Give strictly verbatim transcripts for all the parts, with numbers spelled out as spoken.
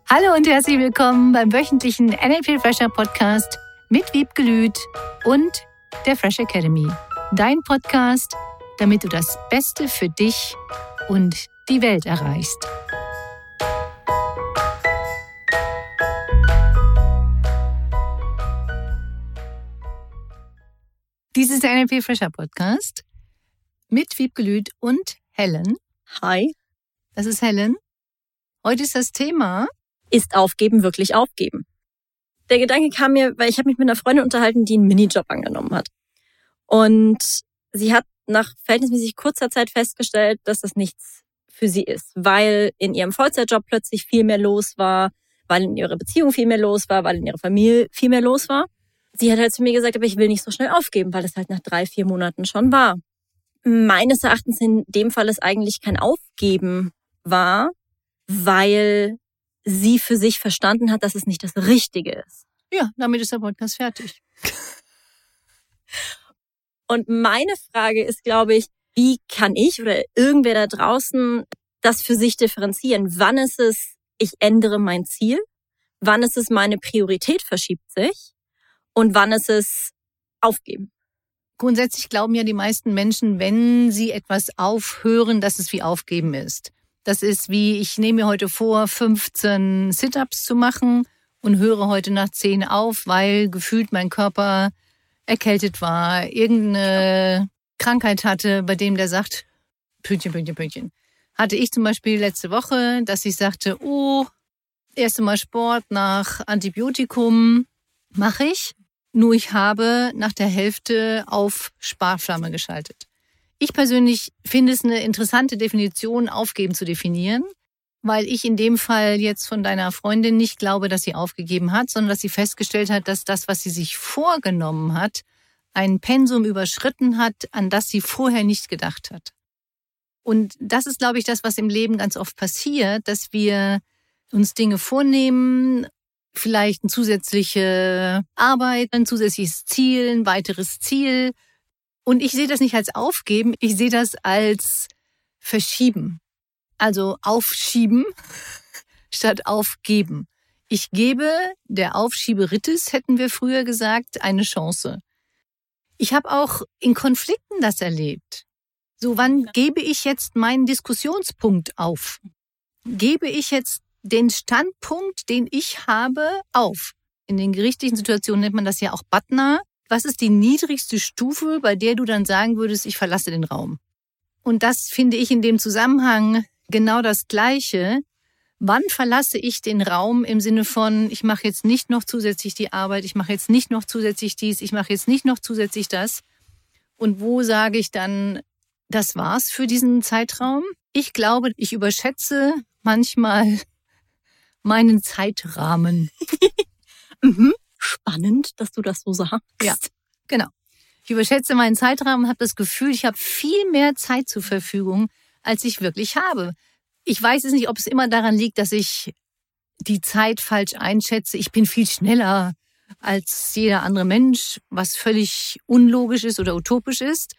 Hallo und herzlich willkommen beim wöchentlichen N L P Fresher Podcast mit Wiebke Lüth und der Fresh Academy. Dein Podcast, damit du das Beste für dich und die Welt erreichst. Dies ist der N L P Fresher Podcast mit Wiebke Lüth und Helen. Hi. Das ist Helen. Heute ist das Thema: Ist Aufgeben wirklich Aufgeben? Der Gedanke kam mir, weil ich habe mich mit einer Freundin unterhalten, die einen Minijob angenommen hat. Und sie hat nach verhältnismäßig kurzer Zeit festgestellt, dass das nichts für sie ist, weil in ihrem Vollzeitjob plötzlich viel mehr los war, weil in ihrer Beziehung viel mehr los war, weil in ihrer Familie viel mehr los war. Sie hat halt zu mir gesagt, aber ich will nicht so schnell aufgeben, weil das halt nach drei, vier Monaten schon war. Meines Erachtens in dem Fall es eigentlich kein Aufgeben war, weil sie für sich verstanden hat, dass es nicht das Richtige ist. Ja, damit ist der Podcast fertig. Und meine Frage ist, glaube ich, wie kann ich oder irgendwer da draußen das für sich differenzieren? Wann ist es, ich ändere mein Ziel? Wann ist es, meine Priorität verschiebt sich? Und wann ist es, aufgeben? Grundsätzlich glauben ja die meisten Menschen, wenn sie etwas aufhören, dass es wie aufgeben ist. Das ist wie, ich nehme mir heute vor, fünfzehn Sit-Ups zu machen und höre heute nach zehn auf, weil gefühlt mein Körper erkältet war, irgendeine Krankheit hatte, bei dem der sagt, Pünktchen, Pünktchen, Pünktchen. Hatte ich zum Beispiel letzte Woche, dass ich sagte, oh, erste Mal Sport nach Antibiotikum mache ich, nur ich habe nach der Hälfte auf Sparflamme geschaltet. Ich persönlich finde es eine interessante Definition, aufgeben zu definieren, weil ich in dem Fall jetzt von deiner Freundin nicht glaube, dass sie aufgegeben hat, sondern dass sie festgestellt hat, dass das, was sie sich vorgenommen hat, ein Pensum überschritten hat, an das sie vorher nicht gedacht hat. Und das ist, glaube ich, das, was im Leben ganz oft passiert, dass wir uns Dinge vornehmen, vielleicht eine zusätzliche Arbeit, ein zusätzliches Ziel, ein weiteres Ziel. Und ich sehe das nicht als Aufgeben, ich sehe das als Verschieben. Also aufschieben statt aufgeben. Ich gebe der Aufschieberitis, hätten wir früher gesagt, eine Chance. Ich habe auch in Konflikten das erlebt. So, wann gebe ich jetzt meinen Diskussionspunkt auf? Gebe ich jetzt den Standpunkt, den ich habe, auf? In den gerichtlichen Situationen nennt man das ja auch Batna. Was ist die niedrigste Stufe, bei der du dann sagen würdest, ich verlasse den Raum? Und das finde ich in dem Zusammenhang genau das Gleiche. Wann verlasse ich den Raum im Sinne von, ich mache jetzt nicht noch zusätzlich die Arbeit, ich mache jetzt nicht noch zusätzlich dies, ich mache jetzt nicht noch zusätzlich das? Und wo sage ich dann, das war's für diesen Zeitraum? Ich glaube, ich überschätze manchmal meinen Zeitrahmen. mhm. Spannend, dass du das so sagst. Ja, genau. Ich überschätze meinen Zeitrahmen und habe das Gefühl, ich habe viel mehr Zeit zur Verfügung, als ich wirklich habe. Ich weiß es nicht, ob es immer daran liegt, dass ich die Zeit falsch einschätze. Ich bin viel schneller als jeder andere Mensch, was völlig unlogisch ist oder utopisch ist.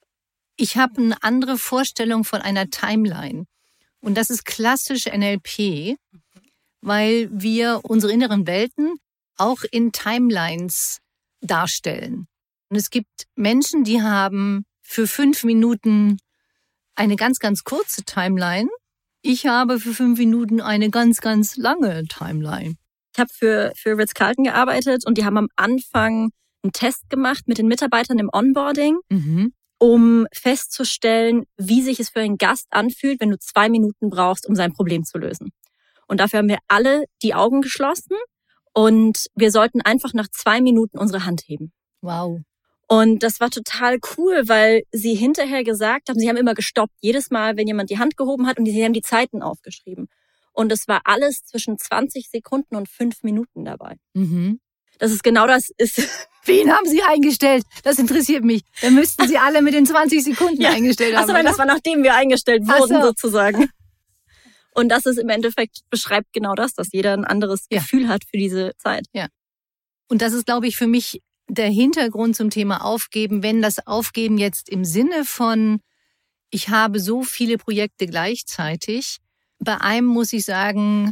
Ich habe eine andere Vorstellung von einer Timeline. Und das ist klassisch N L P, weil wir unsere inneren Welten auch in Timelines darstellen. Und es gibt Menschen, die haben für fünf Minuten eine ganz, ganz kurze Timeline. Ich habe für fünf Minuten eine ganz, ganz lange Timeline. Ich habe für, für Ritz-Carlton gearbeitet und die haben am Anfang einen Test gemacht mit den Mitarbeitern im Onboarding, mhm. um festzustellen, wie sich es für einen Gast anfühlt, wenn du zwei Minuten brauchst, um sein Problem zu lösen. Und dafür haben wir alle die Augen geschlossen. Und wir sollten einfach nach zwei Minuten unsere Hand heben. Wow. Und das war total cool, weil sie hinterher gesagt haben, sie haben immer gestoppt, jedes Mal, wenn jemand die Hand gehoben hat, und sie haben die Zeiten aufgeschrieben. Und es war alles zwischen zwanzig Sekunden und fünf Minuten dabei. Mhm. Das ist genau das ist. Wen haben Sie eingestellt? Das interessiert mich. Dann müssten Sie alle mit den zwanzig Sekunden ja. eingestellt haben. Achso, nein, das war nachdem wir eingestellt wurden, so. sozusagen. Und das ist im Endeffekt, beschreibt genau das, dass jeder ein anderes ja. Gefühl hat für diese Zeit. Ja. Und das ist, glaube ich, für mich der Hintergrund zum Thema Aufgeben. Wenn das Aufgeben jetzt im Sinne von, ich habe so viele Projekte gleichzeitig, bei einem muss ich sagen,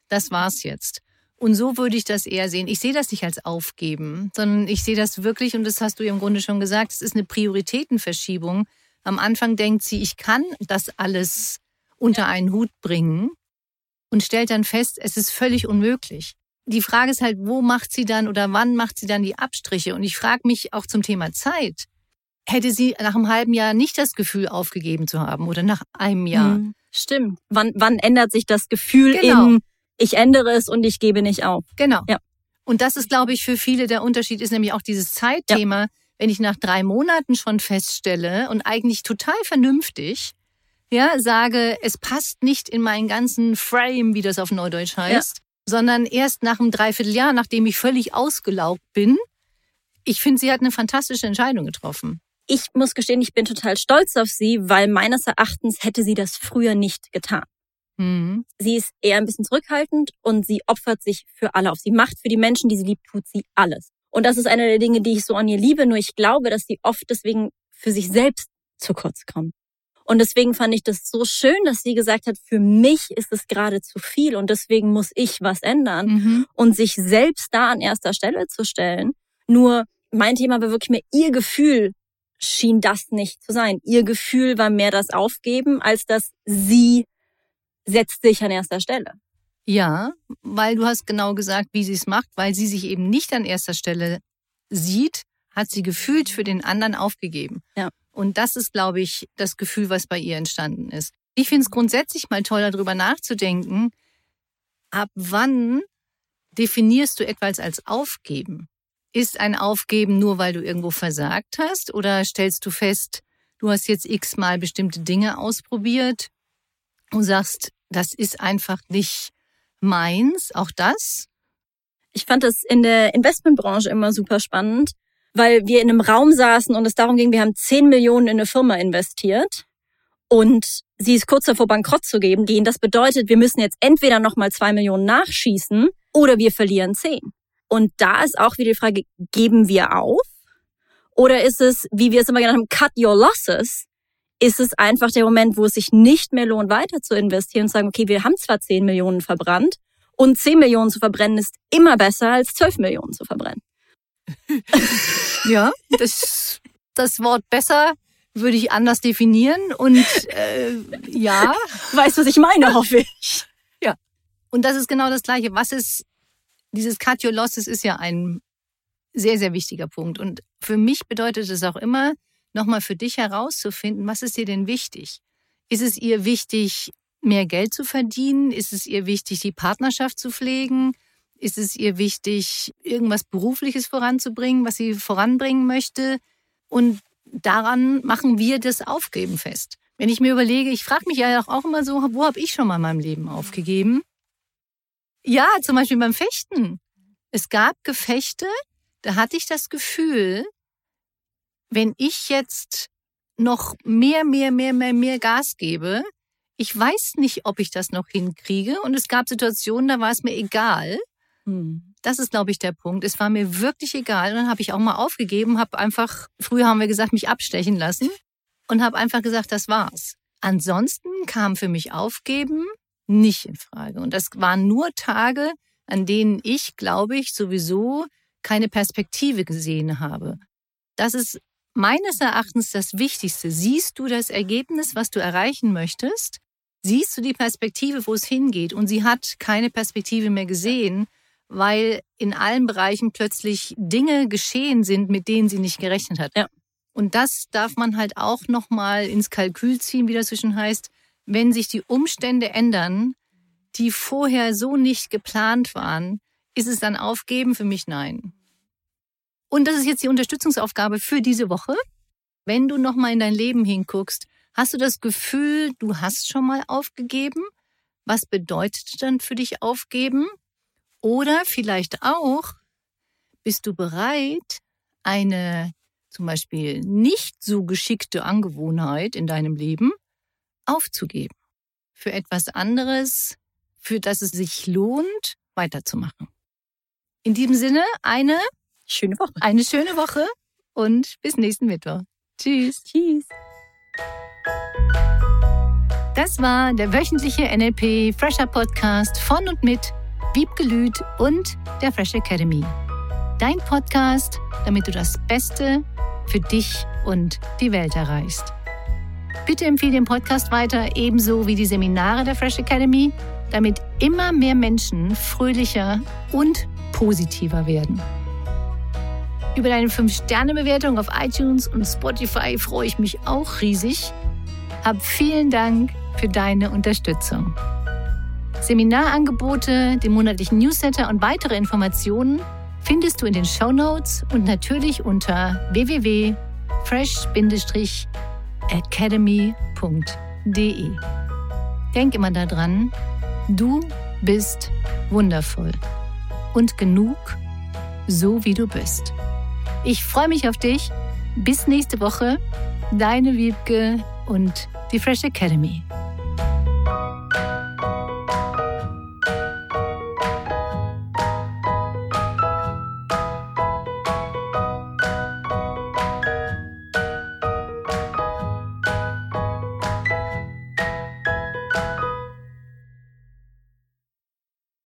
das war's jetzt. Und so würde ich das eher sehen. Ich sehe das nicht als Aufgeben, sondern ich sehe das wirklich, und das hast du ja im Grunde schon gesagt, es ist eine Prioritätenverschiebung. Am Anfang denkt sie, ich kann das alles unter einen Hut bringen und stellt dann fest, es ist völlig unmöglich. Die Frage ist halt, wo macht sie dann oder wann macht sie dann die Abstriche? Und ich frage mich auch zum Thema Zeit. Hätte sie nach einem halben Jahr nicht das Gefühl aufgegeben zu haben oder nach einem Jahr? Hm, stimmt. Wann, wann ändert sich das Gefühl Genau. in, ich ändere es und ich gebe nicht auf? Genau. Ja. Und das ist, glaube ich, für viele der Unterschied, ist nämlich auch dieses Zeitthema. Ja. Wenn ich nach drei Monaten schon feststelle und eigentlich total vernünftig, ja, sage, es passt nicht in meinen ganzen Frame, wie das auf Neudeutsch heißt, ja. sondern erst nach einem Dreivierteljahr, nachdem ich völlig ausgelaugt bin. Ich finde, sie hat eine fantastische Entscheidung getroffen. Ich muss gestehen, ich bin total stolz auf sie, weil meines Erachtens hätte sie das früher nicht getan. Mhm. Sie ist eher ein bisschen zurückhaltend und sie opfert sich für alle auf. Sie macht für die Menschen, die sie liebt, tut sie alles. Und das ist eine der Dinge, die ich so an ihr liebe. Nur ich glaube, dass sie oft deswegen für sich selbst zu kurz kommt. Und deswegen fand ich das so schön, dass sie gesagt hat, für mich ist es gerade zu viel und deswegen muss ich was ändern. Mhm. Und sich selbst da an erster Stelle zu stellen. Nur mein Thema war wirklich mehr ihr Gefühl, schien das nicht zu sein. Ihr Gefühl war mehr das Aufgeben, als dass sie setzt sich an erster Stelle. Ja, weil du hast genau gesagt, wie sie es macht, weil sie sich eben nicht an erster Stelle sieht, hat sie gefühlt für den anderen aufgegeben. Ja. Und das ist, glaube ich, das Gefühl, was bei ihr entstanden ist. Ich finde es grundsätzlich mal toll, darüber nachzudenken, ab wann definierst du etwas als Aufgeben? Ist ein Aufgeben nur, weil du irgendwo versagt hast? Oder stellst du fest, du hast jetzt x-mal bestimmte Dinge ausprobiert und sagst, das ist einfach nicht meins, auch das? Ich fand das in der Investmentbranche immer super spannend, weil wir in einem Raum saßen und es darum ging, wir haben zehn Millionen in eine Firma investiert und sie ist kurz davor, bankrott zu gehen. Das bedeutet, wir müssen jetzt entweder nochmal zwei Millionen nachschießen oder wir verlieren zehn. Und da ist auch wieder die Frage, geben wir auf? Oder ist es, wie wir es immer genannt haben, cut your losses? Ist es einfach der Moment, wo es sich nicht mehr lohnt, weiter zu investieren und sagen, okay, wir haben zwar zehn Millionen verbrannt und zehn Millionen zu verbrennen ist immer besser als zwölf Millionen zu verbrennen. Ja, das, das Wort besser würde ich anders definieren und äh, ja. Weißt du, was ich meine, hoffe ich. Ja, und das ist genau das Gleiche. Was ist, dieses Cut Your Losses ist ja ein sehr, sehr wichtiger Punkt. Und für mich bedeutet es auch immer, nochmal für dich herauszufinden, was ist dir denn wichtig? Ist es ihr wichtig, mehr Geld zu verdienen? Ist es ihr wichtig, die Partnerschaft zu pflegen? Ist es ihr wichtig, irgendwas Berufliches voranzubringen, was sie voranbringen möchte? Und daran machen wir das Aufgeben fest. Wenn ich mir überlege, ich frage mich ja auch immer so, wo habe ich schon mal in meinem Leben aufgegeben? Ja, zum Beispiel beim Fechten. Es gab Gefechte, da hatte ich das Gefühl, wenn ich jetzt noch mehr, mehr, mehr, mehr, mehr Gas gebe, ich weiß nicht, ob ich das noch hinkriege. Und es gab Situationen, da war es mir egal. Hm. Das ist, glaube ich, der Punkt. Es war mir wirklich egal. Und dann habe ich auch mal aufgegeben, habe einfach, früher haben wir gesagt, mich abstechen lassen und habe einfach gesagt, das war's. Ansonsten kam für mich Aufgeben nicht in Frage. Und das waren nur Tage, an denen ich, glaube ich, sowieso keine Perspektive gesehen habe. Das ist meines Erachtens das Wichtigste. Siehst du das Ergebnis, was du erreichen möchtest? Siehst du die Perspektive, wo es hingeht? Und sie hat keine Perspektive mehr gesehen, weil in allen Bereichen plötzlich Dinge geschehen sind, mit denen sie nicht gerechnet hat. Ja. Und das darf man halt auch nochmal ins Kalkül ziehen, wie das so schön heißt. Wenn sich die Umstände ändern, die vorher so nicht geplant waren, ist es dann Aufgeben? Für mich nein. Und das ist jetzt die Unterstützungsaufgabe für diese Woche. Wenn du nochmal in dein Leben hinguckst, hast du das Gefühl, du hast schon mal aufgegeben? Was bedeutet dann für dich aufgeben? Oder vielleicht auch, bist du bereit, eine zum Beispiel nicht so geschickte Angewohnheit in deinem Leben aufzugeben? Für etwas anderes, für das es sich lohnt, weiterzumachen. In diesem Sinne, eine schöne Woche. Eine schöne Woche und bis nächsten Mittwoch. Tschüss. Tschüss. Das war der wöchentliche N L P Fresher Podcast von und mit Wiebke Lüth und der Fresh Academy. Dein Podcast, damit du das Beste für dich und die Welt erreichst. Bitte empfehle den Podcast weiter, ebenso wie die Seminare der Fresh Academy, damit immer mehr Menschen fröhlicher und positiver werden. Über deine fünf Sterne Bewertung auf iTunes und Spotify freue ich mich auch riesig. Hab vielen Dank für deine Unterstützung. Seminarangebote, den monatlichen Newsletter und weitere Informationen findest du in den Shownotes und natürlich unter w w w punkt fresh academy punkt d e. Denk immer daran, du bist wundervoll und genug, so wie du bist. Ich freue mich auf dich. Bis nächste Woche. Deine Wiebke und die Fresh Academy.